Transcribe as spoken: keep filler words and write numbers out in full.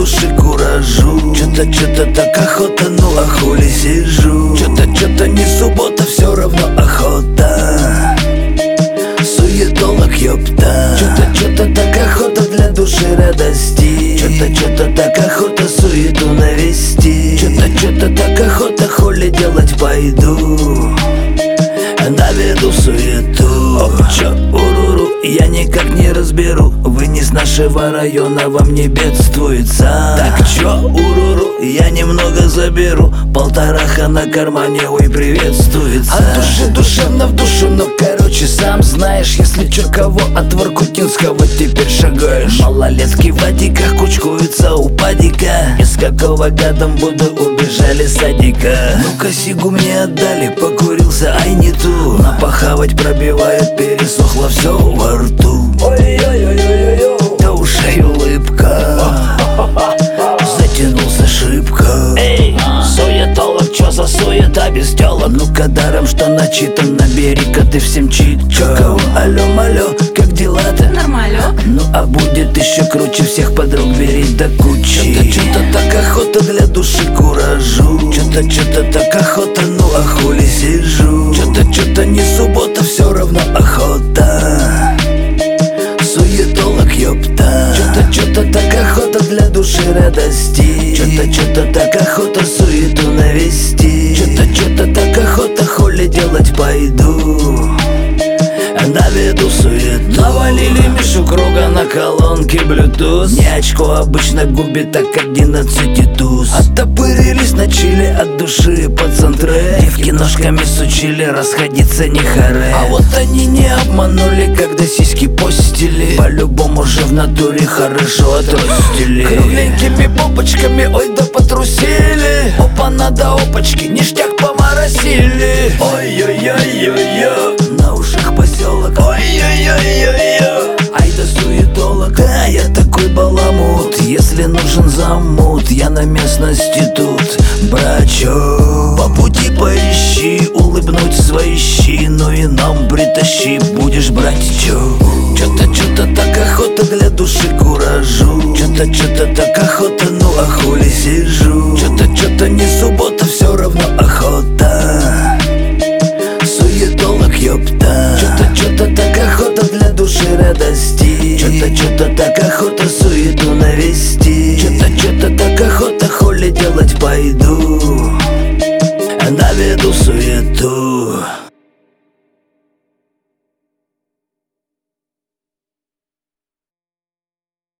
души куражу. Чё-то, чё-то так охота, ну а хули сижу. Чё-то, чё-то не суббота, все равно охота. Суетолог, ёпта. Чё-то, чё-то так охота для души радости. Чё-то, чё-то так охота суету навести. Чё-то, чё-то так охота хули делать пойду. Наведу суету. Оп, чё, уруру, я никак не разберу. Вы не с нашего района, вам не бедствуется. Так чё, уруру, я немного заберу. Полтораха на кармане, ой, приветствуется. От души душевно в душу, но короче, сам знаешь. Если чё, кого от Воркутинского теперь шагаешь. Малолетки в адиках кучкуются у падика. Из какого годом буду убежали с садика. Ну-ка сигу мне отдали, покурился, ай не ту. Напахавать пробивает, пересохло все во рту. Ой-ой-ой-ой-ой, до ушей улыбка, затянулся шибко. Эй, суетолог, чё за суета без тёлок? Ну-ка даром, что начитан, набери-ка ты всем читка. Алло-малё, как дела-то? Нормально. Ну а будет еще круче, всех подруг бери до кучи. Чё-то, чё-то так охота для души куражу. Чё-то, чё-то так охота, ну а хули сижу. Чё-то, чё-то не суббота, все равно охота. Суетолог, ёпта. Чё-то, чё-то так охота для души радости. Чё-то, чё-то так охота суету навести. Чё-то, чё-то так охота хули делать пойду. Наведу суету. Навалили Мишу Круга на колонке Bluetooth. Не очко обычно губит, так одиннадцать и туз. Оттопырились на чили от души пацан трек. Девки ножками сучили, расходиться не харе. А вот они не обманули, когда сиськи постили. По-любому же в натуре хорошо отростили. Кругленькими попочками, ой да потрусили. Опа, надо опачки, ништяк поморосили. Ой-ой-ой-ой-ой, на ушах поселок. Ой-ой-ой-ой-ой, ай да суетолог. Да, я такой баламут. Если нужен замут, я на местности тут, брачок. По пути поищи, улыбнуть свои щи. Ну и нам притащи, будешь брать чё. Чё-то, чё-то так охота для души куражу. Чё-то, чё-то так